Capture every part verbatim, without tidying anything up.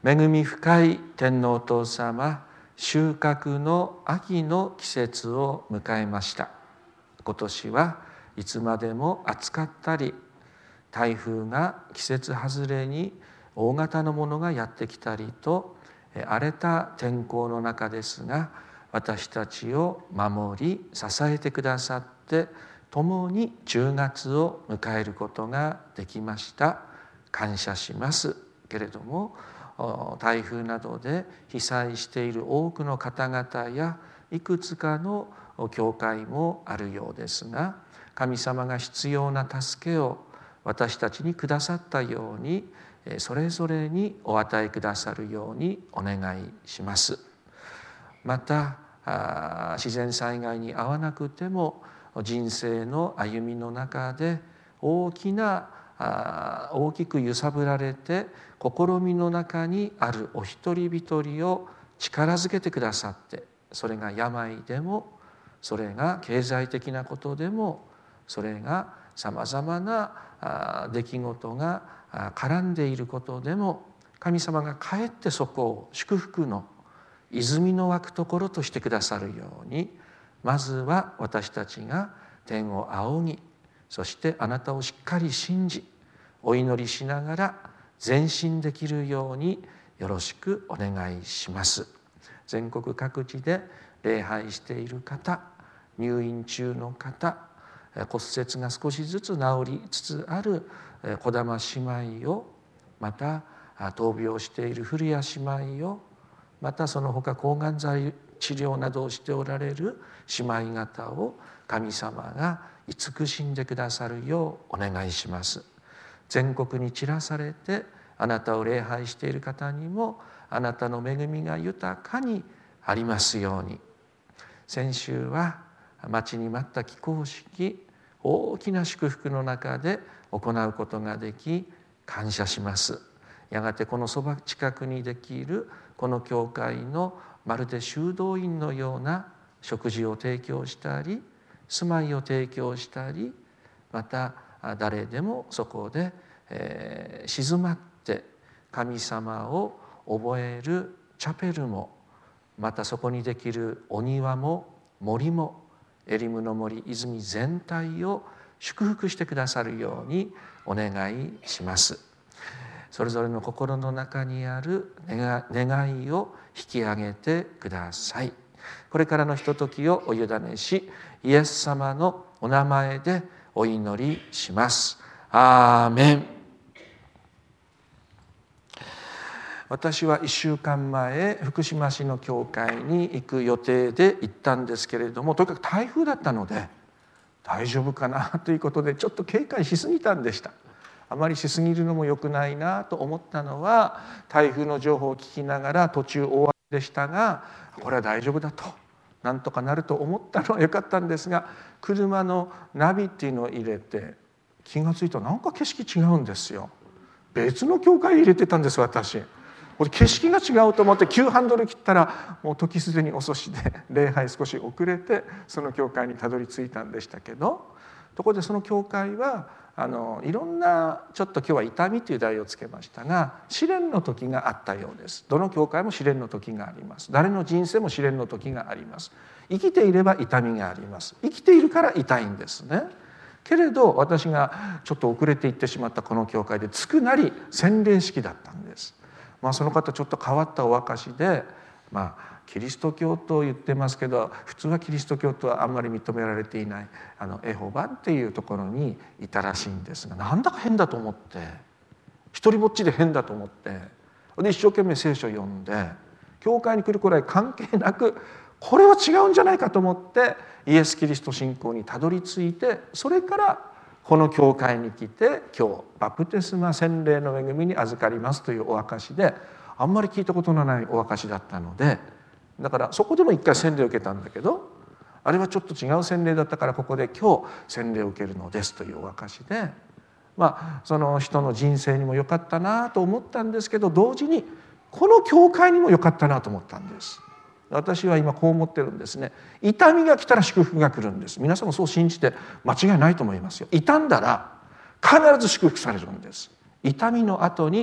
恵み深い天皇お父様、収穫の秋の季節を迎えました。今年はいつまでも暑かったり、台風が季節外れに大型のものがやってきたりと、荒れた天候の中ですが、私たちを守り支えてくださって、共にじゅうがつを迎えることができました。感謝しますけれども、台風などで被災している多くの方々やいくつかの教会もあるようですが、神様が必要な助けを私たちにくださったように、それぞれにお与えくださるようにお願いします。また自然災害に遭わなくても、人生の歩みの中で大きな大きく揺さぶられて試みの中にあるお一人一人を力づけてくださって、それが病でも、それが経済的なことでも、それがさまざまな出来事が絡んでいることでも、神様がかえってそこを祝福の泉の湧くところとしてくださるように、まずは私たちが天を仰ぎ、そしてあなたをしっかり信じ、お祈りしながら前進できるようによろしくお願いします。全国各地で礼拝している方、入院中の方、骨折が少しずつ治りつつある児玉姉妹を、また闘病している古谷姉妹を、またその他抗がん剤治療などをしておられる姉妹方を神様が慈しんでくださるようお願いします。全国に散らされてあなたを礼拝している方にも、あなたの恵みが豊かにありますように。先週は待ちに待った起工式、大きな祝福の中で行うことができ感謝します。やがてこのそば近くにできるこの教会のまるで修道院のような食事を提供したり、住まいを提供したり、また誰でもそこで、えー、静まって神様を覚えるチャペルも、またそこにできるお庭も森も、エリムの森泉全体を祝福してくださるようにお願いします。それぞれの心の中にある願いを引き上げてください。これからのひとときをお委ねし、イエス様のお名前でお祈りします。アーメン。私はいっしゅうかんまえ、福島市の教会に行く予定で行ったんですけれども、とにかく台風だったので大丈夫かなということで、ちょっと警戒しすぎたんでした。あまりしすぎるのも良くないなと思ったのは、台風の情報を聞きながら途中大雨でしたが、これは大丈夫だと、なんとかなると思ったのは良かったんですが、車のナビっていうのを入れて気がついたらなんか景色違うんですよ。別の教会に入れてたんです私。これ景色が違うと思って急ハンドル切ったら、もう時すでに遅しで礼拝少し遅れてその教会にたどり着いたんでしたけど、ところでその教会はあのいろんな、ちょっと今日は痛みという題をつけましたが、試練の時があったようです。どの教会も試練の時があります。誰の人生も試練の時があります。生きていれば痛みがあります。生きているから痛いんですね。けれど私がちょっと遅れて行ってしまったこの教会でつくなり洗礼式だったんです。まあ、その方ちょっと変わったお証で、まあキリスト教と言ってますけど、普通はキリスト教とはあんまり認められていないあのエホバっていうところにいたらしいんですが、なんだか変だと思って、一人ぼっちで変だと思って、で一生懸命聖書を読んで、教会に来るくらい関係なくこれは違うんじゃないかと思ってイエス・キリスト信仰にたどり着いて、それからこの教会に来て今日バプテスマ洗礼の恵みに預かりますというお証で、あんまり聞いたことのないお証だったので、だからそこでも一回洗礼を受けたんだけど、あれはちょっと違う洗礼だったからここで今日洗礼を受けるのですというお証で、まあその人の人生にも良かったなと思ったんですけど、同時にこの教会にも良かったなと思ったんです。私は今こう思ってるんですね。痛みが来たら祝福が来るんです。皆さんもそう信じて間違いないと思いますよ。傷んだら必ず祝福されるんです。痛みの後に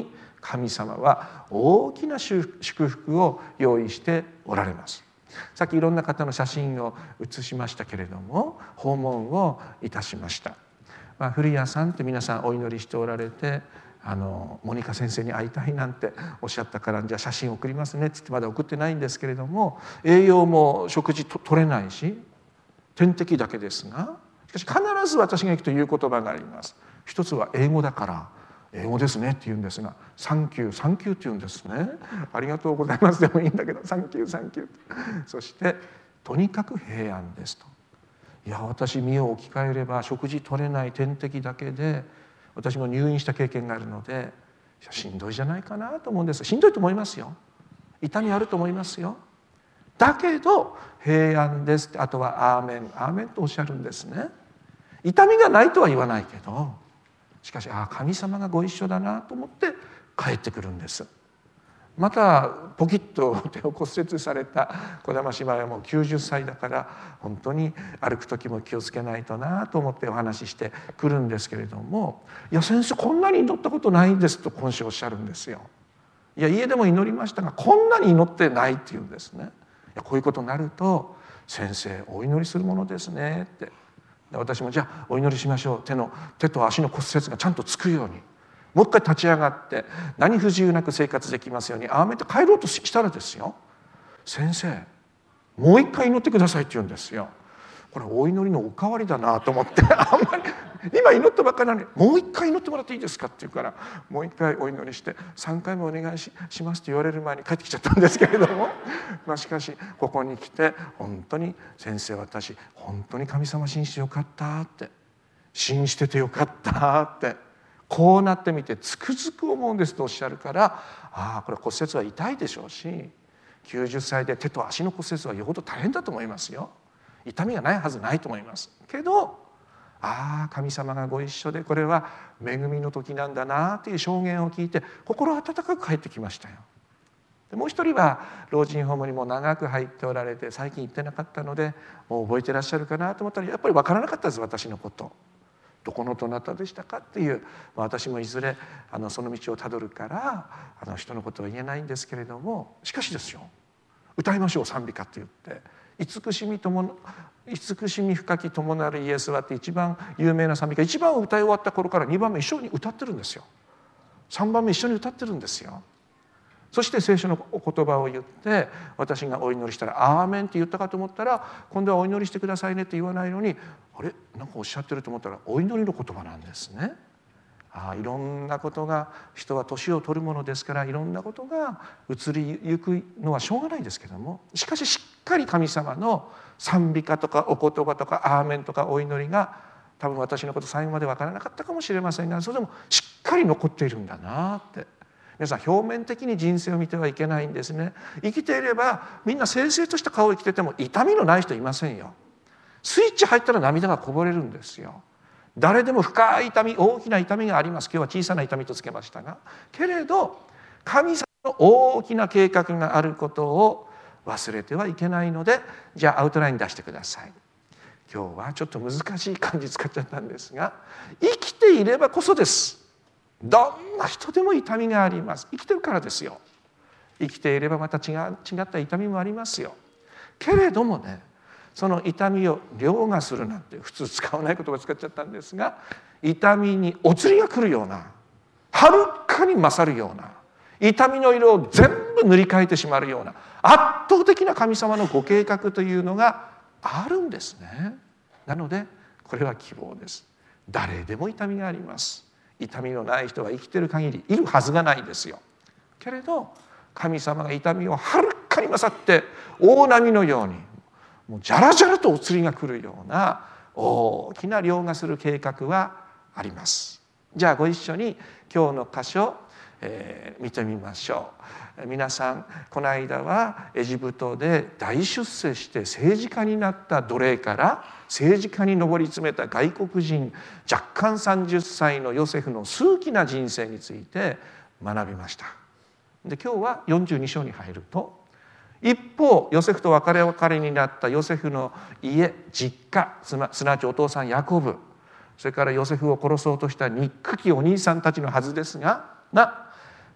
神様は大きな祝福を用意しておられます。さっきいろんな方の写真を写しましたけれども、訪問をいたしました。まあ、古谷さんって皆さんお祈りしておられて、あのモニカ先生に会いたいなんておっしゃったから、じゃあ写真送りますねって言ってまだ送ってないんですけれども、栄養も食事と取れないし点滴だけですが、しかし必ず私が行くという言葉があります。一つは英語だから英語ですねって言うんですが、サンキューサンキューって言うんですね。ありがとうございますでもいいんだけど、サンキューサンキュー。そしてとにかく平安ですと。いや、私身を置き換えれば食事取れない点滴だけで、私も入院した経験があるのでしんどいじゃないかなと思うんです。しんどいと思いますよ。痛みあると思いますよ。だけど平安ですって、あとはアーメンアーメンとおっしゃるんですね。痛みがないとは言わないけど、しかしああ神様がご一緒だなと思って帰ってくるんです。またポキッと手を骨折された児玉姉妹はもうきゅうじゅっさいだから、本当に歩く時も気をつけないとなと思ってお話ししてくるんですけれども、いや先生こんなに祈ったことないんですと今週おっしゃるんですよ。いや家でも祈りましたがこんなに祈ってないっていうんですね。いやこういうことになると先生お祈りするものですねって。私もじゃあお祈りしましょう。手の手と足の骨折がちゃんとつくように、もう一回立ち上がって何不自由なく生活できますように、アーメンと帰ろうとしたらですよ、先生もう一回祈ってくださいって言うんですよ。これお祈りのおかわりだなと思って、あんまり今祈ったばっかりなのにもう一回祈ってもらっていいですかって言うから、もう一回お祈りしてさんかいもお願い し, しますって言われる前に帰ってきちゃったんですけれども、まあしかしここに来て本当に先生私本当に神様信じてよかったって、信じててよかったってこうなってみてつくづく思うんですとおっしゃるから、ああこれ骨折は痛いでしょうし、きゅうじゅっさいで手と足の骨折はよほど大変だと思いますよ。痛みがないはずないと思いますけど、ああ神様がご一緒でこれは恵みの時なんだなという証言を聞いて心温かく帰ってきましたよ。でもう一人は老人ホームにも長く入っておられて最近行ってなかったのでもう覚えてらっしゃるかなと思ったらやっぱり分からなかったです。私のことどこのどなたでしたかっていう、まあ、私もいずれあのその道をたどるからあの人のことは言えないんですけれども、しかしですよ、歌いましょう賛美歌って言って慈しみとも慈しみ深き友なるイエスはって一番有名な賛美歌、一番歌い終わった頃からにばんめ一緒に歌ってるんですよ。さんばんめ一緒に歌ってるんですよ。そして聖書の言葉を言って私がお祈りしたらアーメンって言ったかと思ったら、今度はお祈りしてくださいねって言わないのに、あれなんかおっしゃってると思ったらお祈りの言葉なんですね。ああいろんなことが、人は年を取るものですからいろんなことが移りゆくのはしょうがないですけども、しかししっかり神様の賛美歌とかお言葉とかアーメンとかお祈りが多分私のこと最後まで分からなかったかもしれませんが、それでもしっかり残っているんだなって。皆さん表面的に人生を見てはいけないんですね。生きていればみんな清々とした顔を生きてても痛みのない人いませんよ。スイッチ入ったら涙がこぼれるんですよ。誰でも深い痛み、大きな痛みがあります。今日は小さな痛みとつけましたが、けれど神様の大きな計画があることを忘れてはいけないので、じゃあアウトライン出してください。今日はちょっと難しい漢字使っちゃったんですが、生きていればこそです。どんな人でも痛みがあります。生きてるからですよ。生きていればまた違う、違った痛みもありますよ。けれどもね、その痛みを凌駕するなんて普通使わない言葉を使っちゃったんですが、痛みにお釣りが来るような、はるかに勝るような、痛みの色を全部塗り替えてしまうような圧倒的な神様のご計画というのがあるんですね。なのでこれは希望です。誰でも痛みがあります。痛みのない人は生きている限りいるはずがないですよ。けれど神様が痛みをはるかに勝って大波のようにもうじゃらじゃらとお釣りが来るような大きな凌駕する計画はあります。じゃあご一緒に今日の箇所、えー、見てみましょう。皆さんこの間はエジプトで大出世して政治家になった奴隷から政治家に上り詰めた外国人若干さんじゅっさいのヨセフの数奇な人生について学びました。で今日はよんじゅうに章に入ると、一方ヨセフと別れ別れになったヨセフの家実家、すなわちお父さんヤコブ、それからヨセフを殺そうとした憎きお兄さんたちのはずですがが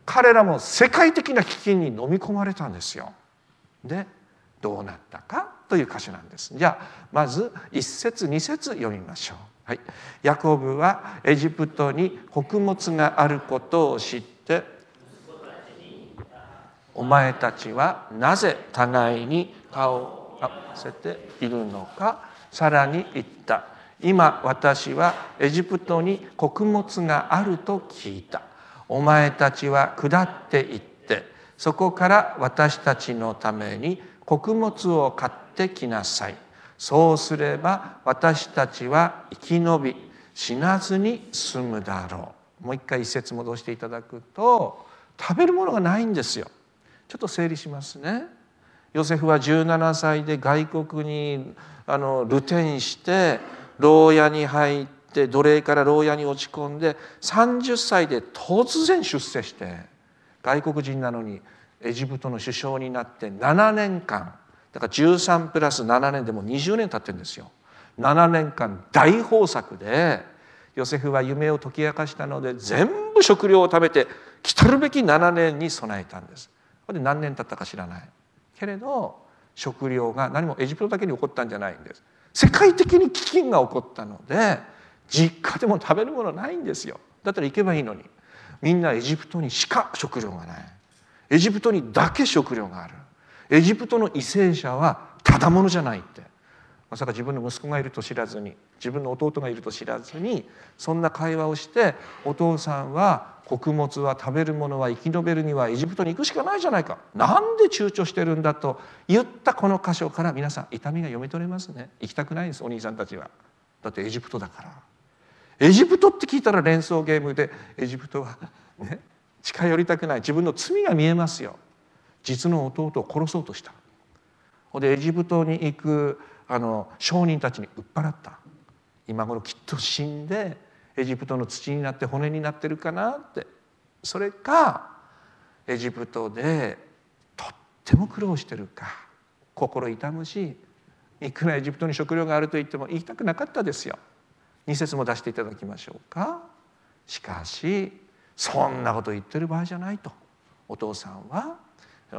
彼らも世界的な飢饉に飲み込まれたんですよ。でどうなったかという箇所なんです。じゃあまずいっ節に節読みましょう。はい、ヤコブはエジプトに穀物があることを知って、お前たちはなぜ互いに顔を合わせているのか。さらに言った。今私はエジプトに穀物があると聞いた。お前たちは下って行って、そこから私たちのために穀物を買ってきなさい。そうすれば私たちは生き延び死なずに済むだろう。もう一回一節戻していただくと、食べるものがないんですよ。ちょっと整理しますね。ヨセフはじゅうななさいで外国にあの流転して牢屋に入って奴隷から牢屋に落ち込んで、さんじゅっさいで突然出世して、外国人なのにエジプトの首相になってななねんかん、だからじゅうさんプラスななねんでもうにじゅうねん経ってるんですよ。ななねんかん大豊作で、ヨセフは夢を解き明かしたので全部食料を食べて来たるべきななねんに備えたんです。これで何年経ったか知らないけれど、食料が何もエジプトだけに起こったんじゃないんです。世界的に飢饉が起こったので、実家でも食べるものないんですよ。だったら行けばいいのに、みんなエジプトにしか食料がない。エジプトにだけ食料がある。エジプトの為政者はただものじゃないって、まさか自分の息子がいると知らずに、自分の弟がいると知らずに、そんな会話をして、お父さんは穀物は食べるものは生き延べるにはエジプトに行くしかないじゃないか、なんで躊躇してるんだと言ったこの箇所から、皆さん痛みが読み取れますね。行きたくないんです、お兄さんたちは。だってエジプトだから。エジプトって聞いたら連想ゲームで、エジプトはね、近寄りたくない。自分の罪が見えますよ。実の弟を殺そうとした。でエジプトに行くあの商人たちに売っ払った。今頃きっと死んでエジプトの土になって骨になってるかなって。それかエジプトでとっても苦労してるか、心痛むし、いくらエジプトに食料があると言っても言いたくなかったですよ。に節も出していただきましょうか。しかしそんなこと言ってる場合じゃないと、お父さんは、うん、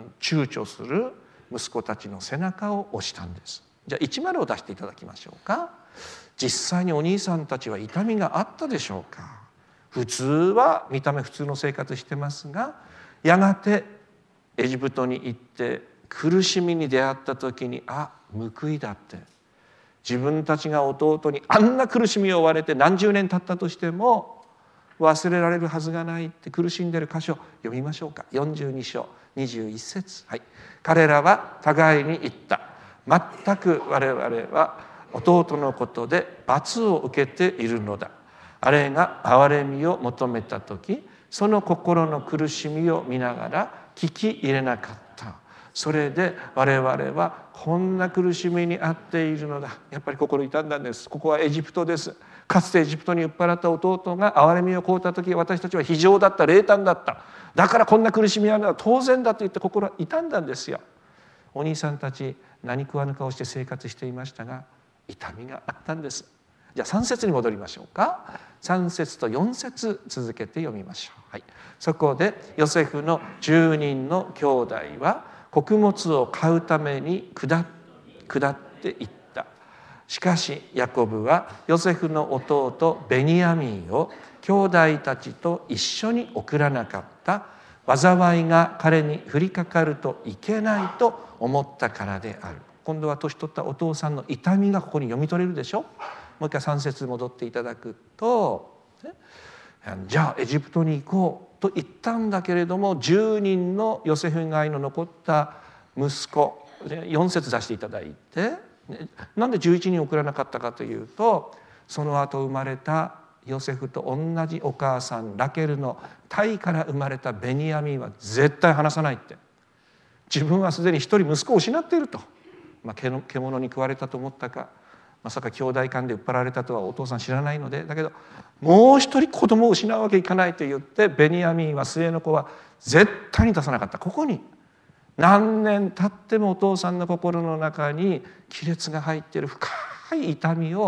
躊躇する息子たちの背中を押したんです。じゃあいち丸を出していただきましょうか。実際にお兄さんたちは痛みがあったでしょうか。普通は見た目普通の生活してますが、やがてエジプトに行って苦しみに出会った時に、あ、報いだって、自分たちが弟にあんな苦しみを追われて何十年経ったとしても忘れられるはずがないって苦しんでいる箇所読みましょうか。よんじゅうに章にじゅういち節、はい、彼らは互いに言った。全く我々は弟のことで罰を受けているのだ。あれが憐れみを求めた時、その心の苦しみを見ながら聞き入れなかった。それで我々はこんな苦しみに遭っているのだ。やっぱり心痛んだんです。ここはエジプトです。かつてエジプトに売っ払った弟が憐れみを請うた時、私たちは非情だった、冷淡だった。だからこんな苦しみは当然だと言って心は痛んだんですよ。お兄さんたち何食わぬ顔して生活していましたが、痛みがあったんです。じゃあさん節に戻りましょうか。さん節とよん節続けて読みましょう。はい、そこでヨセフのじゅうにんの兄弟は穀物を買うために下っていった。しかしヤコブはヨセフの弟ベニヤミンを兄弟たちと一緒に送らなかった。災いが彼に降りかかるといけないと思ったからである。今度は年取ったお父さんの痛みがここに読み取れるでしょ。もう一回さん節戻っていただくと、じゃあエジプトに行こうと言ったんだけれども、じゅうにんのヨセフ以外の残った息子、よん節出していただいて、なんでじゅういちにん送らなかったかというと、その後生まれたヨセフと同じお母さんラケルの胎から生まれたベニヤミンは絶対離さないって。自分はすでに一人息子を失っていると、まあ、獣に食われたと思ったか、まさか兄弟間で売っ払われたとはお父さん知らないので、だけどもう一人子供を失うわけいかないと言って、ベニヤミンは末の子は絶対に出さなかった。ここに何年経ってもお父さんの心の中に亀裂が入っている深い痛みを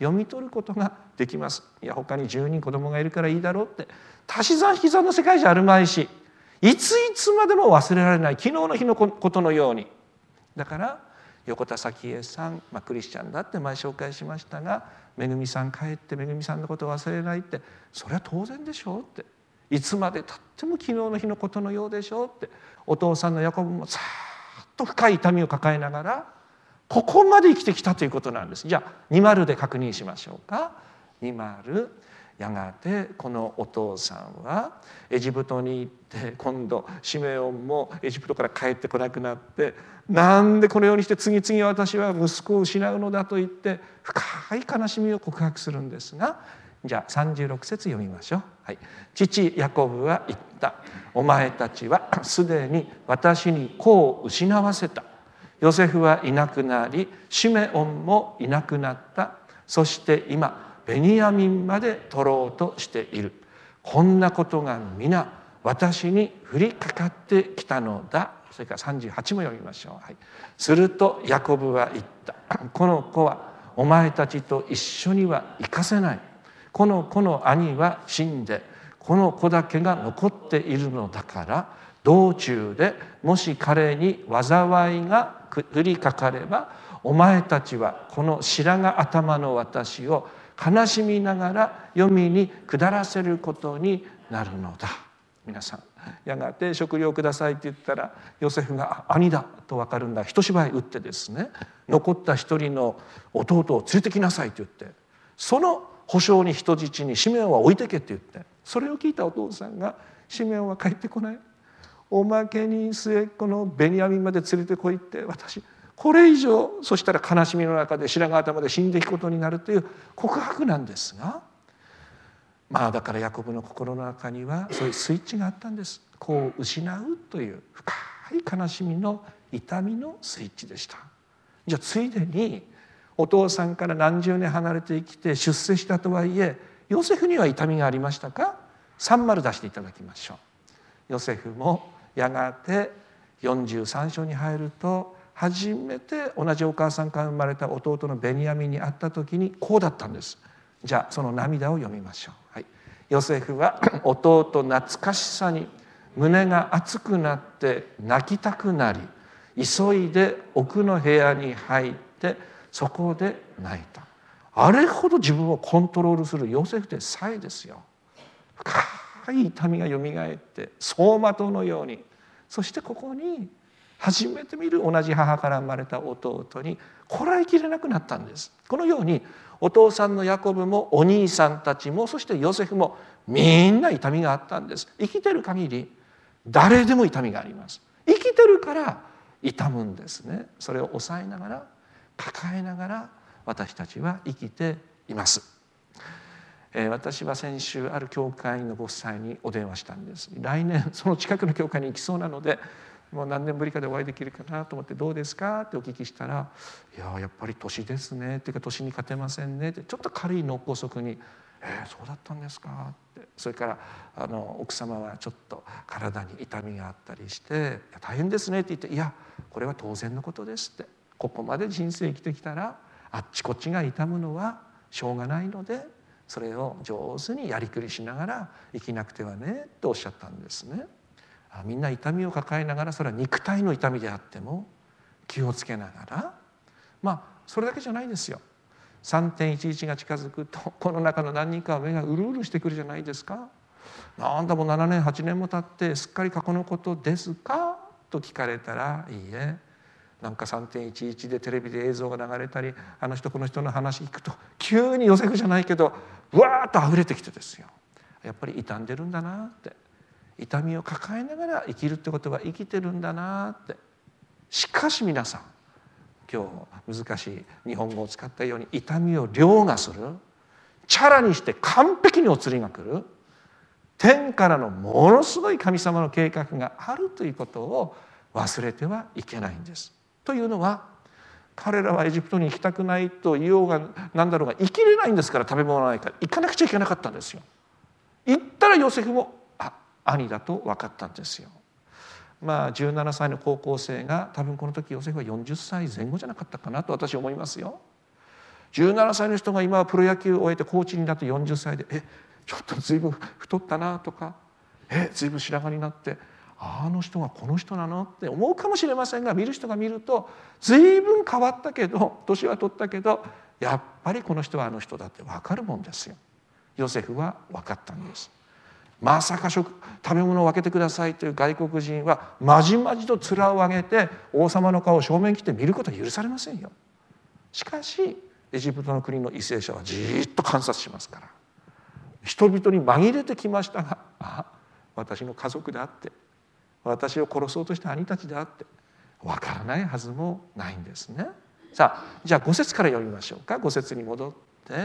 読み取ることができます。いや他にじゅうにん子供がいるからいいだろうって足し算引き算の世界じゃあるまいし、いついつまでも忘れられない昨日の日のことのように。だから横田早紀江さん、まあ、クリスチャンだって前紹介しましたが、めぐみさん帰ってめぐみさんのことを忘れないって、それは当然でしょうって、いつまでたっても昨日の日のことのようでしょうって、お父さんのヤコブもさーっと深い痛みを抱えながらここまで生きてきたということなんです。じゃあに丸で確認しましょうか。に丸、やがてこのお父さんはエジプトに行って、今度シメオンもエジプトから帰ってこなくなって、なんでこのようにして次々私は息子を失うのだと言って深い悲しみを告白するんですが、じゃあさんじゅうろく節読みましょう。はい、父ヤコブは言った。お前たちはすでに私に子を失わせた。ヨセフはいなくなり、シメオンもいなくなった。そして今ベニヤミンまで取ろうとしている。こんなことが皆私に降りかかってきたのだ。それからさんじゅうはちも読みましょう。はい、するとヤコブは言った。この子はお前たちと一緒には生かせない。この子の兄は死んで、この子だけが残っているのだから、道中でもし彼に災いが降りかかれば、お前たちはこの白髪頭の私を悲しみながら黄泉に下らせることになるのだ。皆さん、やがて食料をくださいって言ったら、ヨセフが兄だと分かるんだ。一芝居打ってですね、残った一人の弟を連れてきなさいと言って、その保証に人質にシメオンは置いてけって言って、それを聞いたお父さんが、シメオンは帰ってこない、おまけに末っ子のベニヤミンまで連れてこいって、私これ以上そしたら悲しみの中で白髪頭で死んでいくことになるという告白なんですが、まあだからヤコブの心の中にはそういうスイッチがあったんです。子を失うという深い悲しみの痛みのスイッチでした。じゃあついでにお父さんから何十年離れて生きて出世したとはいえ、ヨセフには痛みがありましたか。さん丸出していただきましょう。ヨセフもやがてよんじゅうさん章に入ると、初めて同じお母さんから生まれた弟のベニヤミンに会った時にこうだったんです。じゃあその涙を読みましょう。はい、ヨセフは弟懐かしさに胸が熱くなって泣きたくなり、急いで奥の部屋に入ってそこで泣いた。あれほど自分をコントロールするヨセフでさえですよ、深い痛みがよみがえって走馬灯のように、そしてここに初めて見る同じ母から生まれた弟にこらえきれなくなったんです。このようにお父さんのヤコブもお兄さんたちも、そしてヨセフもみんな痛みがあったんです。生きてる限り誰でも痛みがあります。生きてるから痛むんですね。それを抑えながら抱えながら私たちは生きています。えー、私は先週ある教会のご夫妻にお電話したんです。来年その近くの教会に行きそうなので、もう何年ぶりかでお会いできるかなと思って、どうですかってお聞きしたら、いややっぱり年ですねっていうか年に勝てませんねって、ちょっと軽い脳梗塞に、えー、そうだったんですかって、それからあの奥様はちょっと体に痛みがあったりして大変ですねって言って、いやこれは当然のことですって、ここまで人生生きてきたらあっちこっちが痛むのはしょうがないので、それを上手にやりくりしながら生きなくてはねとおっしゃったんですね。みんな痛みを抱えながら、それは肉体の痛みであっても気をつけながら、まあそれだけじゃないですよ。さんてんいちいちが近づくと、この中の何人かは目がうるうるしてくるじゃないですか。なんだもうななねんはちねんも経ってすっかり過去のことですかと聞かれたら、いいえ、なんか さんてんいちいち でテレビで映像が流れたり、あの人この人の話聞くと急にヨセフじゃないけどうわーっと溢れてきてですよ、やっぱり傷んでるんだなって、痛みを抱えながら生きるってことは生きてるんだなって。しかし皆さん、今日難しい日本語を使ったように痛みを凌駕する、チャラにして完璧にお釣りが来る、天からのものすごい神様の計画があるということを忘れてはいけないんです。というのは、彼らはエジプトに行きたくないと言おうが何だろうが生きれないんですから、食べ物がないから行かなくちゃいけなかったんですよ。行ったらヨセフもあ兄だと分かったんですよ。まあじゅうななさいの高校生が多分この時ヨセフはよんじゅっさいぜん後じゃなかったかなと私は思いますよ。 じゅうななさいの人が今はプロ野球を終えてコーチになってよんじゅっさいで、えちょっと随分太ったなとか、え随分白髪になってあの人がこの人なのって思うかもしれませんが、見る人が見ると随分変わったけど、年は取ったけどやっぱりこの人はあの人だって分かるもんですよ。ヨセフは分かったんです。まさか食食べ物を分けてくださいという外国人はまじまじと面を上げて王様の顔を正面切って見ることは許されませんよ。しかしエジプトの国の為政者はじーっと観察しますから、人々に紛れてきましたが、あ私の家族であって、私を殺そうとした兄たちであって、分からないはずもないんですね。さあじゃあご節から読みましょうか。ご節に戻って、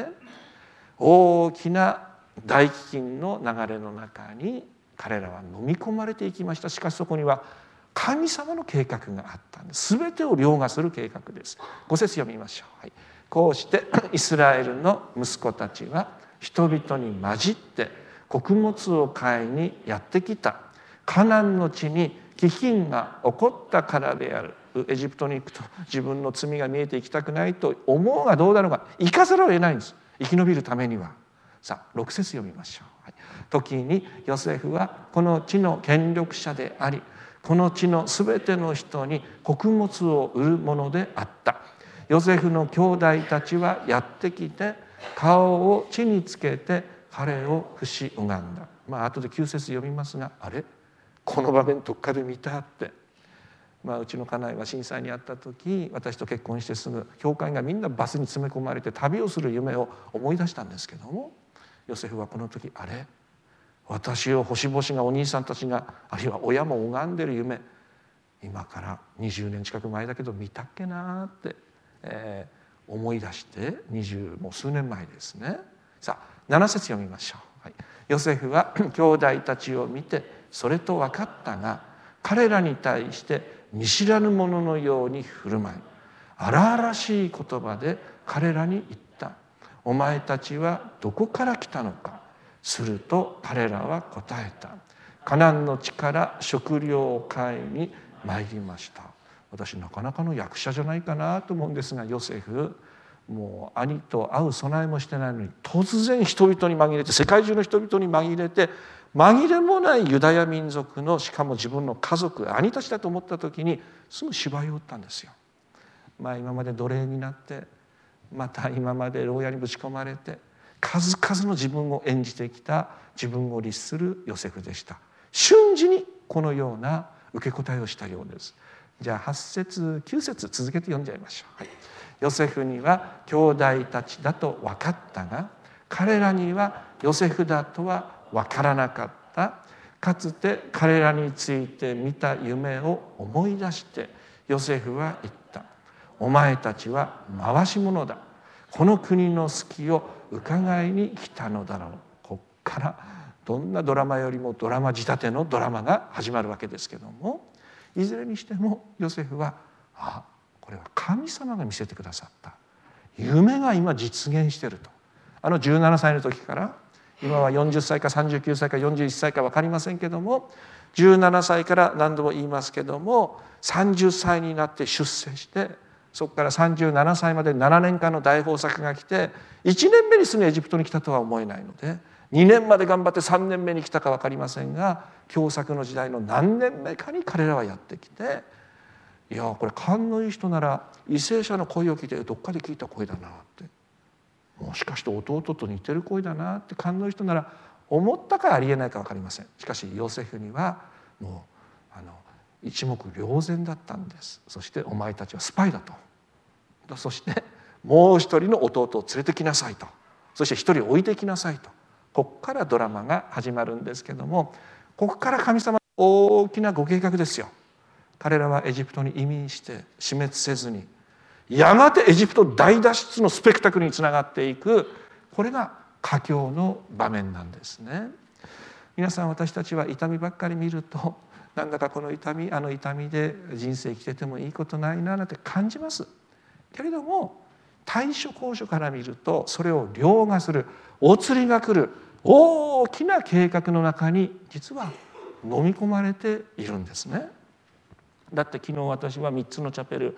大きな大飢饉の流れの中に彼らは飲み込まれていきました。しかしそこには神様の計画があったんです。全てを凌駕する計画です。ご節読みましょう。はい、こうしてイスラエルの息子たちは人々に混じって穀物を買いにやってきた。カナンの地に飢饉が起こったからである。エジプトに行くと自分の罪が見えて行きたくないと思うがどうだろうが行かざるを得ないんです。生き延びるためには。さあろく節読みましょう。はい、時にヨセフはこの地の権力者であり、この地のすべての人に穀物を売るものであった。ヨセフの兄弟たちはやってきて顔を地につけて彼を不し拝んだ。まあ後できゅう節読みますが、あれこの場面どっかで見たって、まあ、うちの家内は震災にあった時、私と結婚してすぐ教会がみんなバスに詰め込まれて旅をする夢を思い出したんですけども、ヨセフはこの時、あれ私を星々がお兄さんたちがあるいは親も拝んでる夢、今からにじゅうねん近く前だけど見たっけなって、えー、思い出してにじゅうもう数年前ですね。さあなな節読みましょう。はい、ヨセフは兄弟たちを見てそれと分かったが、彼らに対して見知らぬ者のように振る舞い、荒々しい言葉で彼らに言った。お前たちはどこから来たのか。すると彼らは答えた。カナンの地から食料を買いに参りました。私なかなかの役者じゃないかなと思うんですが、ヨセフもう兄と会う備えもしてないのに突然人々に紛れて、世界中の人々に紛れて、紛れもないユダヤ民族の、しかも自分の家族兄たちだと思った時にすぐ芝居を打ったんですよ。まあ今まで奴隷になって、また今まで牢屋にぶち込まれて、数々の自分を演じてきた自分を律するヨセフでした。瞬時にこのような受け答えをしたようです。じゃあはち節きゅう節続けて読んじゃいましょう。はい、ヨセフには兄弟たちだと分かったが、彼らにはヨセフだとは分からなかった。かつて彼らについて見た夢を思い出してヨセフは言った。お前たちは回し者だ。この国の隙を伺いに来たのだろう。こっからどんなドラマよりもドラマ仕立てのドラマが始まるわけですけども、いずれにしてもヨセフは、あ、これは神様が見せてくださった夢が今実現していると。あのじゅうななさいの時から今はよんじゅっさいかさんじゅうきゅうさいかよんじゅういっさいか分かりませんけども、じゅうななさいから何度も言いますけどもさんじゅっさいになって出世して、そこからさんじゅうななさいまでななねんかんの大豊作が来て、いちねんめにすぐエジプトに来たとは思えないので、にねんまで頑張ってさんねんめに来たか分かりませんが、凶作の時代の何年目かに彼らはやってきて、いやこれ勘のいい人なら為政者の声を聞いてどっかで聞いた声だなって、もしかして弟と似てる声だなって勘のいい人なら思ったかありえないか分かりません。しかしヨセフにはもうあの一目瞭然だったんです。そしてお前たちはスパイだと。そしてもう一人の弟を連れてきなさいと。そして一人置いてきなさいと。ここからドラマが始まるんですけども、ここから神様の大きなご計画ですよ。彼らはエジプトに移民して死滅せずに、やがてエジプト大脱出のスペクタクルにつながっていく、これが佳境の場面なんですね。皆さん、私たちは痛みばっかり見ると、なんだかこの痛みあの痛みで人生生きててもいいことないななんて感じます。けれども対処高所から見ると、それを凌駕するお釣りが来る大きな計画の中に実は飲み込まれているんですね。だって昨日私はみっつのチャペル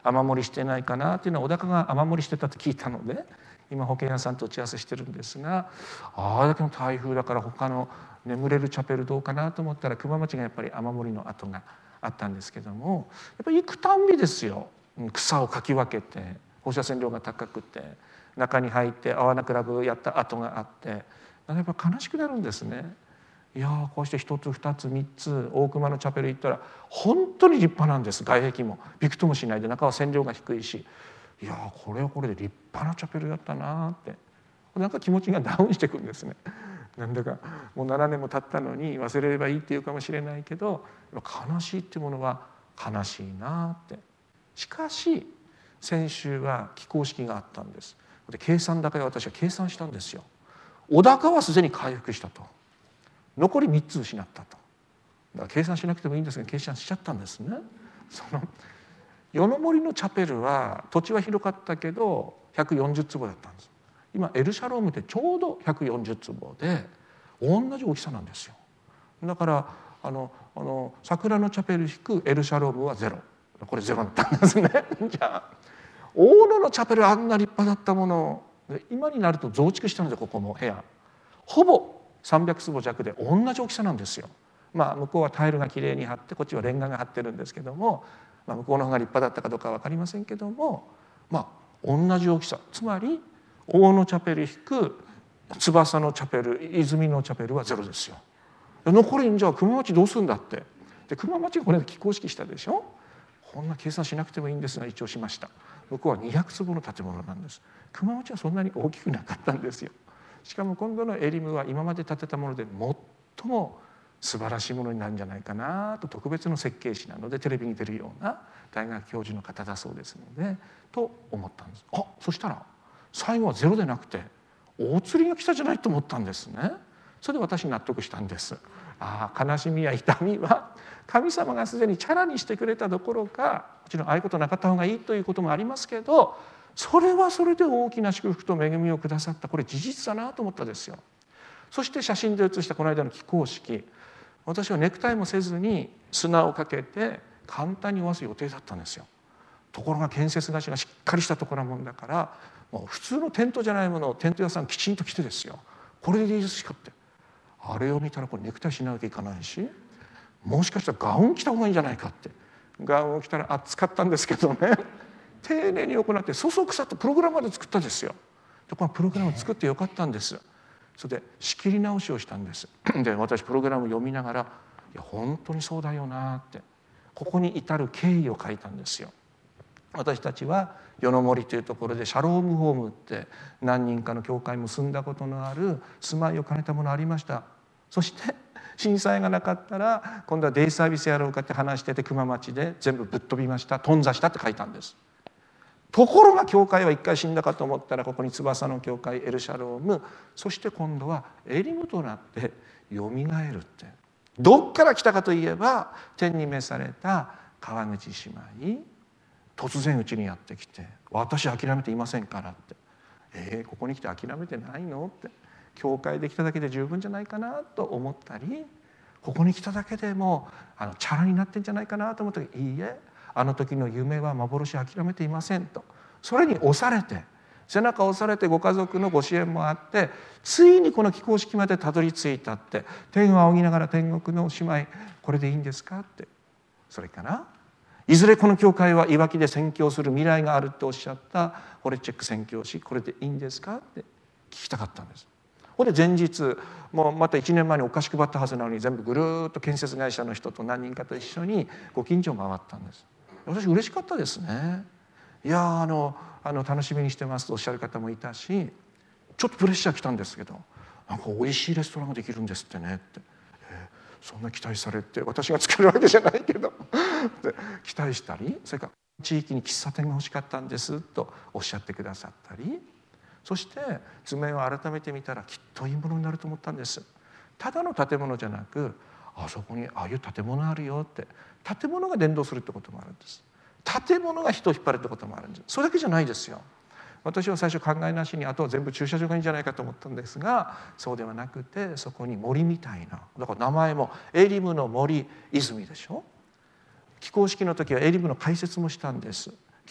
雨漏りしてないかなっていうのは、小高が雨漏りしてたと聞いたので今保険屋さんと打ち合わせしてるんですが、ああだけの台風だから他の眠れるチャペルどうかなと思ったら、熊町がやっぱり雨漏りの跡があったんですけども、やっぱり行くたんびですよ、草をかき分けて放射線量が高くて中に入って泡なクラブやった跡があって、やっぱ悲しくなるんですね。いやこうして一つ二つ三つ大熊のチャペル行ったら本当に立派なんです。外壁もびくともしないで、中は線量が低いし、いやこれはこれで立派なチャペルだったなって、なんか気持ちがダウンしてくるんですね。なんだかもうななねんも経ったのに忘れればいいっていうかもしれないけど、悲しいっていうものは悲しいなって。しかし先週は起工式があったんです。で計算高い私は計算したんですよ。小高はすでに回復したと、残りみっつ失ったと。だから計算しなくてもいいんですが計算しちゃったんですね。その夜の森のチャペルは土地は広かったけどひゃくよんじゅう坪だったんです。今エルシャロームってちょうどひゃくよんじゅう坪で同じ大きさなんですよ。だからあのあの桜のチャペル引くエルシャロームはゼロ、これゼロだったんですね。じゃあ大野のチャペルあんな立派だったもので今になると増築したので、ここも部屋ほぼさんびゃく坪弱で同じ大きさなんですよ。まあ向こうはタイルがきれいに張ってこっちはレンガが張ってるんですけども、まあ、向こうの方が立派だったかどうかは分かりませんけども、まあ同じ大きさ、つまり大野チャペル引く翼のチャペル、泉のチャペルはゼロですよ。残りじゃあ熊町どうするんだって。で熊町がこれで起工式したでしょ。こんな計算しなくてもいいんですが一応しました。向こうはにひゃく坪の建物なんです。熊町はそんなに大きくなかったんですよ。しかも今度のエリムは今まで建てたもので最も素晴らしいものになるんじゃないかなと、特別の設計士なのでテレビに出るような大学教授の方だそうですのでと思ったんです。あ、そしたら最後はゼロでなくて大釣りが来たじゃないと思ったんですね。それで私納得したんです。ああ、悲しみや痛みは神様がすでにチャラにしてくれたどころか、もちろんああいうことなかった方がいいということもありますけど、それはそれで大きな祝福と恵みをくださった、これ事実だなと思ったですよ。そして写真で写したこの間の起工式、私はネクタイもせずに砂をかけて簡単に終わす予定だったんですよ。ところが建設会社がしっかりしたところなもんだから、もう普通のテントじゃないものをテント屋さんきちんと着てですよ、これでいいですかって。あれを見たらこれネクタイしなきゃいかないし、もしかしたらガウン着た方がいいんじゃないかって。ガウンを着たら暑かったんですけどね、丁寧に行ってそそくさとプログラムまで作ったんですよ。でこのプログラムを作ってよかったんです。それで仕切り直しをしたんです。で私プログラムを読みながら、いや本当にそうだよなって、ここに至る経緯を書いたんですよ。私たちは夜の森というところでシャロームホームって何人かの教会も住んだことのある住まいを兼ねたものありました。そして震災がなかったら今度はデイサービスやろうかって話してて、熊町で全部ぶっ飛びました、頓挫したって書いたんです。ところが教会は一回死んだかと思ったら、ここに翼の教会エルシャローム、そして今度はエリムとなってよみがえるって、どっから来たかといえば天に召された川口姉妹、突然うちにやってきて、私諦めていませんからって、えー、ここに来て諦めてないのって、教会で来ただけで十分じゃないかなと思ったり、ここに来ただけでもあのチャラになってんじゃないかなと思ったり、いいえ、あの時の夢は幻、諦めていませんと、それに押されて背中を押されてご家族のご支援もあってついにこの起工式までたどり着いたって、天を仰ぎながら天国の姉妹これでいいんですかって、それからいずれこの教会はいわきで宣教する未来があるっておっしゃったホレチェック宣教師、これでいいんですかって聞きたかったんです。これで前日もうまたいちねんまえにお菓子配ったはずなのに、全部ぐるっと建設会社の人と何人かと一緒にご近所を回ったんです。私嬉しかったですね。いやあのあの楽しみにしてますとおっしゃる方もいたし、ちょっとプレッシャー来たんですけど、なんかおいしいレストランができるんですってねって、えー、そんな期待されて私が作るわけじゃないけどで期待したり、それから地域に喫茶店が欲しかったんですとおっしゃってくださったり、そして図面を改めてみたらきっといいものになると思ったんです。ただの建物じゃなく、あそこにああいう建物あるよって、建物が伝道するってこともあるんです。建物が人を引っ張るってこともあるんです。それだけじゃないですよ。私は最初考えなしにあとは全部駐車場がいいんじゃないかと思ったんですが、そうではなくて、そこに森みたいな、だから名前もエリムの森泉でしょ。起工式の時はエリムの解説もしたんです。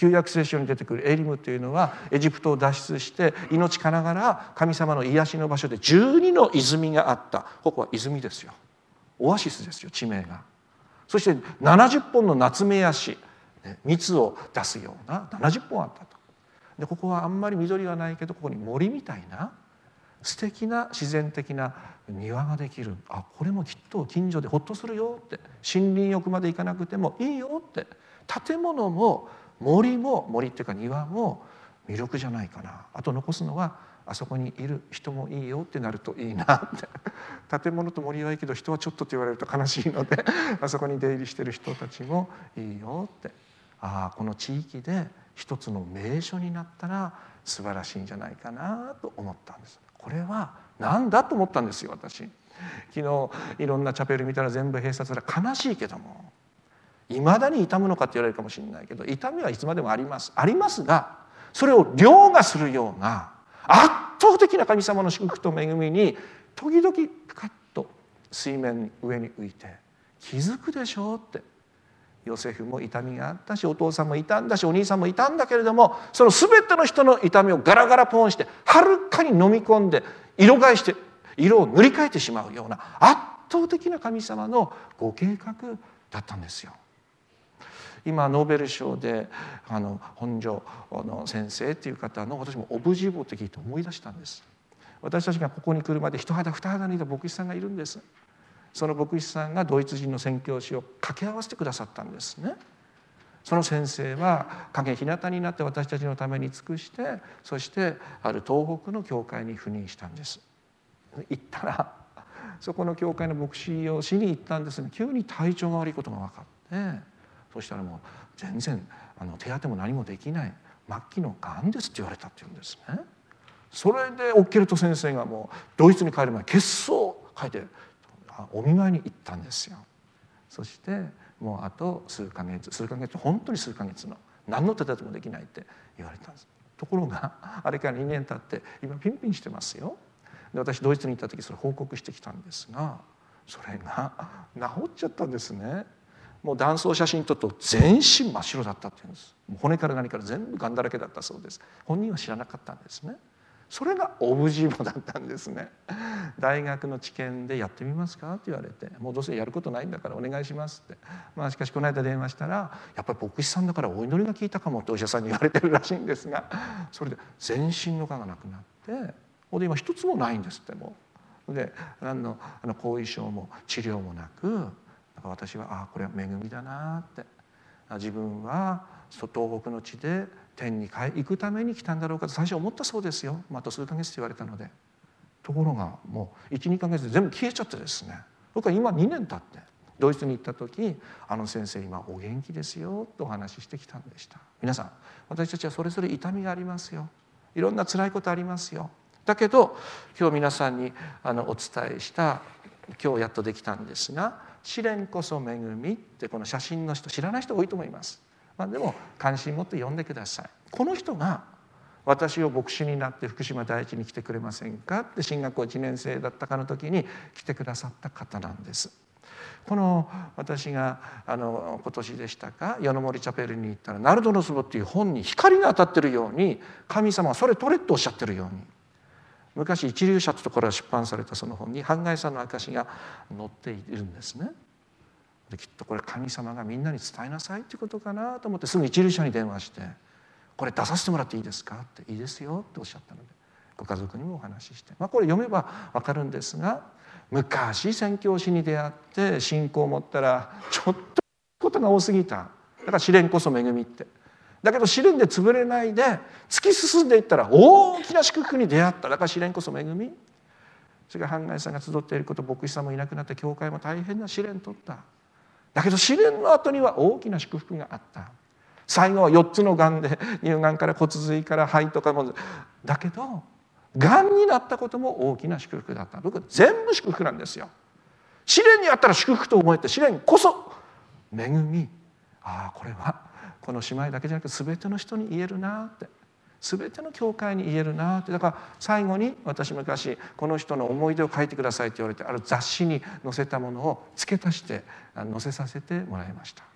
旧約聖書に出てくるエリムというのはエジプトを脱出して命からがら神様の癒しの場所でじゅうにの泉があった。ここは泉ですよ。オアシスですよ、地名が。そしてななじゅっぽんのナツメヤシ、蜜を出すようなななじゅっぽんあったと。でここはあんまり緑はないけどここに森みたいな素敵な自然的な庭ができる。あ、これもきっと近所でほっとするよって、森林浴まで行かなくてもいいよって、建物も森も森っていうか庭も魅力じゃないかな。あと残すのはあそこにいる人もいいよってなるといいなって建物と森はいいけど人はちょっとって言われると悲しいのであそこに出入りしてる人たちもいいよって、ああこの地域で一つの名所になったら素晴らしいんじゃないかなと思ったんです。これは何だと思ったんですよ私。昨日いろんなチャペル見たら全部閉鎖する。悲しいけどもいまだに痛むのかって言われるかもしれないけど、痛みはいつまでもありますありますが、それを凌駕するような圧倒的な神様の祝福と恵みに時々プカッと水面上に浮いて気づくでしょうって。ヨセフも痛みがあったし、お父さんもいたんだし、お兄さんもいたんだけれども、その全ての人の痛みをガラガラポンしてはるかに飲み込んで色替えして色を塗り替えてしまうような圧倒的な神様のご計画だったんですよ。今ノーベル賞であの本庶の先生っていう方の私もオブジーボって聞いて思い出したんです。私たちがここに来るまで一肌二肌にいた牧師さんがいるんです。その牧師さんがドイツ人の宣教師を掛け合わせてくださったんですね。その先生は影日向になって私たちのために尽くして、そしてある東北の教会に赴任したんです。行ったらそこの教会の牧師をしに行ったんですが、急に体調が悪いことが分かって、そしたらもう全然あの手当ても何もできない、末期のがんですって言われたって言うんですね。それでオッケルト先生がもうドイツに帰る前血相を書いてお見舞いに行ったんですよ。そしてもうあと数ヶ月数ヶ月本当に数ヶ月の何の手立てもできないって言われたんです。ところがあれからにねん経って今ピンピンしてますよ。で私ドイツに行った時それ報告してきたんですが、それが治っちゃったんですね。もう断層写真撮ると全身真っ白だったっていうんです。もう骨から何から全部がんだらけだったそうです。本人は知らなかったんですね。それがオブジーボだったんですね。大学の治験でやってみますかって言われて、もうどうせやることないんだからお願いしますって。まあしかしこの間電話したら、やっぱり牧師さんだからお祈りが効いたかもってお医者さんに言われてるらしいんですが、それで全身のががなくなって、ほんで今一つもないんですって。もうで何のあの後遺症も治療もなく、私はああこれは恵みだなって、自分は東北の地で天に行くために来たんだろうかと最初思ったそうですよ。あと数ヶ月って言われたので。ところがもういちにかげつで全部消えちゃってですね、僕は今にねん経ってドイツに行った時、あの先生今お元気ですよとお話ししてきたんでした。皆さん、私たちはそれぞれ痛みがありますよ。いろんな辛いことありますよ。だけど今日皆さんにあのお伝えした今日やっとできたんですが、試練こそ恵みってこの写真の人知らない人多いと思います。まあ、でも関心持って読んでください。この人が私を牧師になって福島第一に来てくれませんかって進学校いちねん生だったかの時に来てくださった方なんです。この私があの今年でしたか夜の森チャペルに行ったらナルドの壺っていう本に光が当たってるように神様はそれ取れっておっしゃってるように、昔一流者ってところが出版されたその本に半谷さんの証が載っているんですね。できっとこれ神様がみんなに伝えなさいっていうことかなと思ってすぐ一流者に電話して「これ出させてもらっていいですか?」って「いいですよ」っておっしゃったのでご家族にもお話しして、まあこれ読めば分かるんですが、昔宣教師に出会って信仰を持ったらちょっとことが多すぎた。だから試練こそ恵みって。だけど試練で潰れないで突き進んでいったら大きな祝福に出会った。だから試練こそ恵み。それから半谷さんが集っていること、牧師さんもいなくなって教会も大変な試練を取った。だけど試練の後には大きな祝福があった。最後はよっつのがんで乳がんから骨髄から肺とかもだけどがんになったことも大きな祝福だった。僕は全部祝福なんですよ。試練にあったら祝福と思えて、試練こそ恵み。ああこれはこの姉妹だけじゃなくて全ての人に言えるなって、全ての教会に言えるなって。だから最後に私昔この人の思い出を書いてくださいって言われて、ある雑誌に載せたものを付け足して載せさせてもらいました。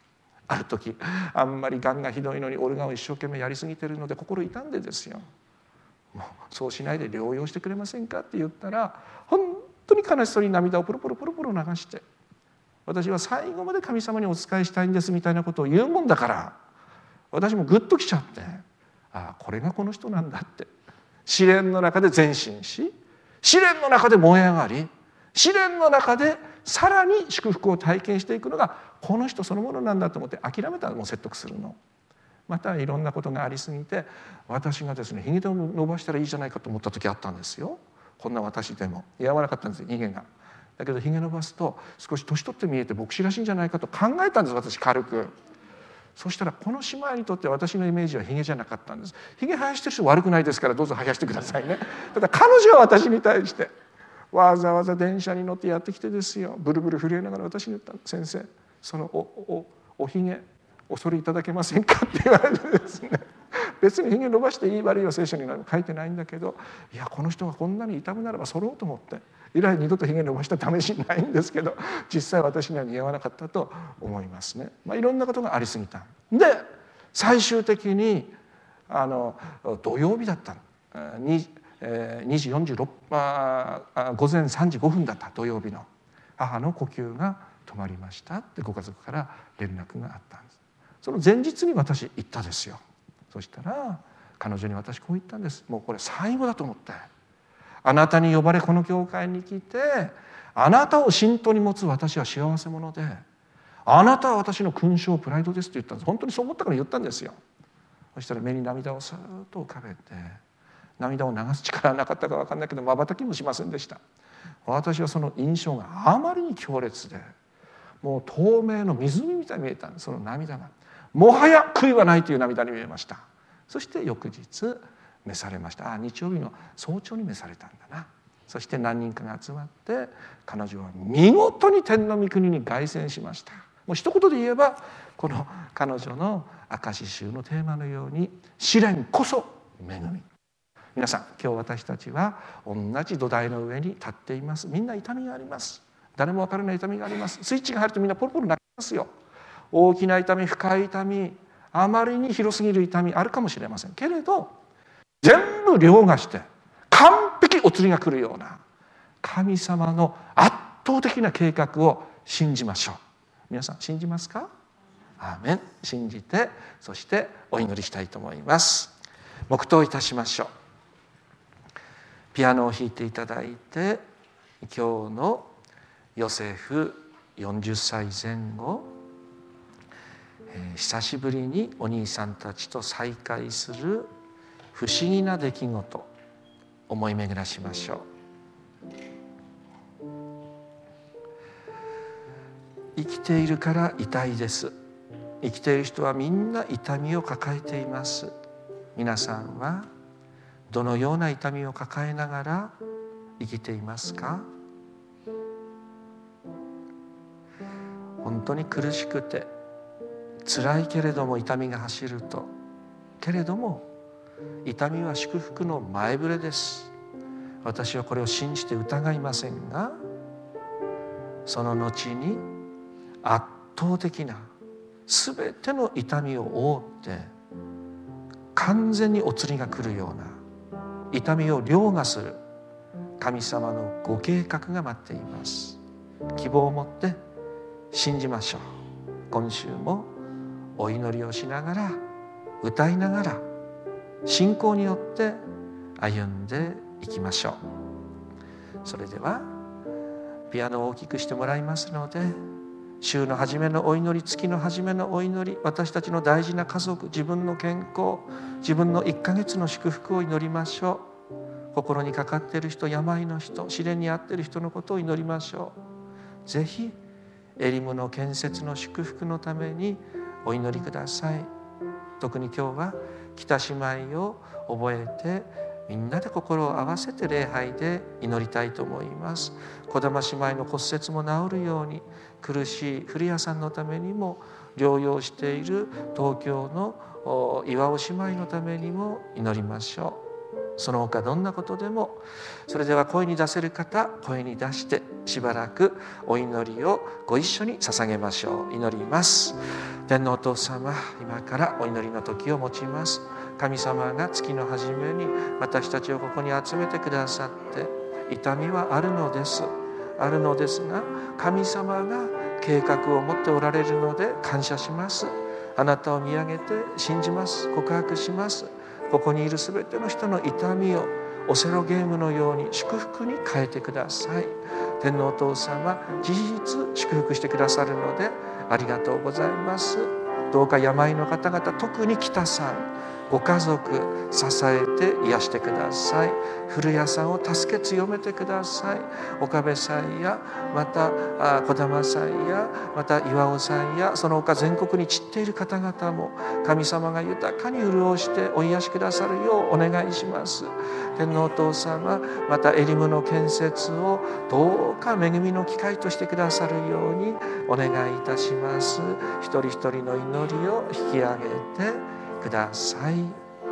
ある時あんまりがんがひどいのにオルガンを一生懸命やりすぎてるので心痛んでですよ、もうそうしないで療養してくれませんかって言ったら、本当に悲しそうに涙をポロポロポロポロ流して、私は最後まで神様にお仕えしたいんですみたいなことを言うもんだから、私もグッときちゃって、ああこれがこの人なんだって、試練の中で前進し、試練の中で燃え上がり、試練の中でさらに祝福を体験していくのがこの人そのものなんだと思って諦めたらもう説得するの。またいろんなことがありすぎて、私がですねひげを伸ばしたらいいじゃないかと思った時あったんですよ。こんな私でも柔らかったんですよ、ひげが。だけどひげ伸ばすと少し年取って見えて牧師らしいんじゃないかと考えたんです、私軽く。そしたらこの姉妹にとって私のイメージはひげじゃなかったんです。ひげ生やしてる人悪くないですからどうぞ生やしてくださいね。ただ彼女は私に対してわざわざ電車に乗ってやってきてですよ、ブルブル震えながら私に言ったの。先生、そのおおおひげお剃りいただけませんかって言われてですね、別にひげ伸ばしていい悪いは聖書に書いてないんだけど、いやこの人がこんなに痛むならば剃ろうと思って以来二度とひげ伸ばした試しないんですけど、実際私には似合わなかったと思いますね。まあ、いろんなことがありすぎた。で最終的にあの土曜日だったににじよんじゅうろく分、あ午前さんじごふんだった土曜日の、母の呼吸が止まりましたってご家族から連絡があったんです。その前日に私行ったですよ。そしたら彼女に私こう言ったんです。もうこれ最後だと思って、あなたに呼ばれこの教会に来てあなたを信徒に持つ私は幸せ者で、あなたは私の勲章プライドですって言ったんです。本当にそう思ったから言ったんですよ。そしたら目に涙をスーッと浮かべて、涙を流す力はなかったか分かんないけどまばたきもしませんでした。私はその印象があまりに強烈で、もう透明の湖みたいに見えたんです。その涙がもはや悔いはないという涙に見えました。そして翌日召されました。あ日曜日の早朝に召されたんだな。そして何人かが集まって彼女は見事に天の御国に凱旋しました。もう一言で言えばこの彼女の証集のテーマのように、試練こそ恵み。皆さん今日私たちは同じ土台の上に立っています。みんな痛みがあります。誰も分からない痛みがあります。スイッチが入るとみんなポロポロ泣きますよ。大きな痛み、深い痛み、あまりに広すぎる痛みあるかもしれませんけれど、全部凌駕して完璧お釣りが来るような神様の圧倒的な計画を信じましょう。皆さん信じますか？アーメン。信じて、そしてお祈りしたいと思います。黙祷いたしましょう。ピアノを弾いていただいて、今日のヨセフよんじゅっさいぜん後、えー、久しぶりにお兄さんたちと再会する不思議な出来事、思い巡らしましょう。生きているから痛いです。生きている人はみんな痛みを抱えています。皆さんはどのような痛みを抱えながら生きていますか？本当に苦しくて辛いけれども痛みが走ると、けれども痛みは祝福の前触れです。私はこれを信じて疑いませんが、その後に圧倒的なすべての痛みを覆って完全にお釣りが来るような、痛みを凌駕する神様のご計画が待っています。希望を持って信じましょう。今週もお祈りをしながら、歌いながら、信仰によって歩んでいきましょう。それではピアノを大きくしてもらいますので、週の初めのお祈り、月の初めのお祈り、私たちの大事な家族、自分の健康、自分のいっかげつの祝福を祈りましょう。心にかかっている人、病の人、試練に遭っている人のことを祈りましょう。ぜひエリムの建設の祝福のためにお祈りください。特に今日は北姉妹を覚えて、みんなで心を合わせて礼拝で祈りたいと思います。児玉姉妹の骨折も治るように、苦しい古谷さんのためにも、療養している東京の岩尾姉妹のためにも祈りましょう。 その他どんなことでも。それでは声に出せる方、声に出してしばらくお祈りをご一緒に捧げましょう。祈ります。天のお父様、今からお祈りの時を持ちます。神様が月の初めに私たちをここに集めてくださって、痛みはあるのですあるのですが、神様が計画を持っておられるので感謝します。あなたを見上げて信じます。告白します。ここにいるすべての人の痛みをオセロゲームのように祝福に変えてください。天のお父様、事実祝福してくださるのでありがとうございます。どうか病の方々、特に北さんご家族支えて癒してください。古谷さんを助け強めてください。岡部さんやまた児玉さんやまた岩尾さんやその他全国に散っている方々も神様が豊かに潤してお癒しくださるようお願いします。天のお父様、またエリムの建設をどうか恵みの機会としてくださるようにお願いいたします。一人一人の祈りを引き上げてください。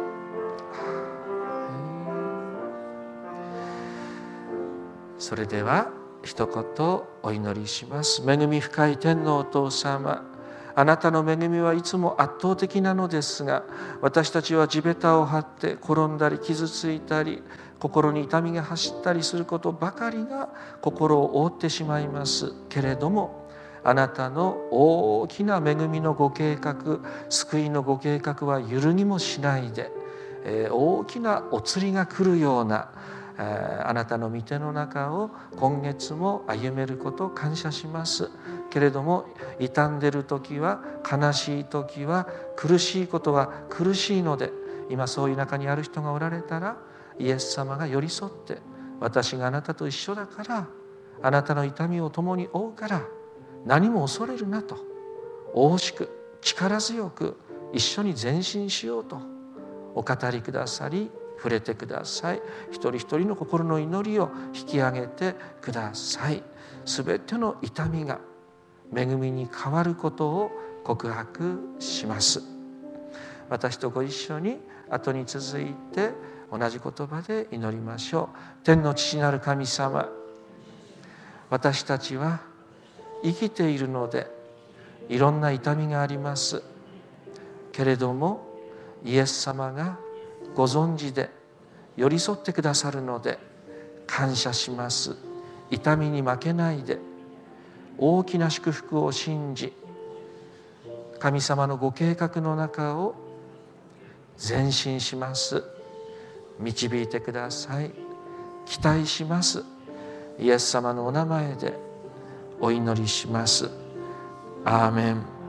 それでは一言お祈りします。恵み深い天のお父様、あなたの恵みはいつも圧倒的なのですが、私たちは地べたを張って転んだり傷ついたり心に痛みが走ったりすることばかりが心を覆ってしまいますけれども、あなたの大きな恵みのご計画、救いのご計画は揺るぎもしないで、えー、大きなお釣りが来るような、えー、あなたの御手の中を今月も歩めることを感謝しますけれども、傷んでる時は悲しい時は苦しいことは苦しいので、今そういう中にある人がおられたら、イエス様が寄り添って、私があなたと一緒だから、あなたの痛みを共に負うから何も恐れるなと、大しく力強く一緒に前進しようとお語りくださり、触れてください。一人一人の心の祈りを引き上げてください。すべての痛みが恵みに変わることを告白します。私とご一緒に後に続いて同じ言葉で祈りましょう。天の父なる神様、私たちは生きているのでいろんな痛みがありますけれども、イエス様がご存知で寄り添ってくださるので感謝します。痛みに負けないで大きな祝福を信じ、神様のご計画の中を前進します。導いてください。期待します。イエス様のお名前でお祈りします。アーメン。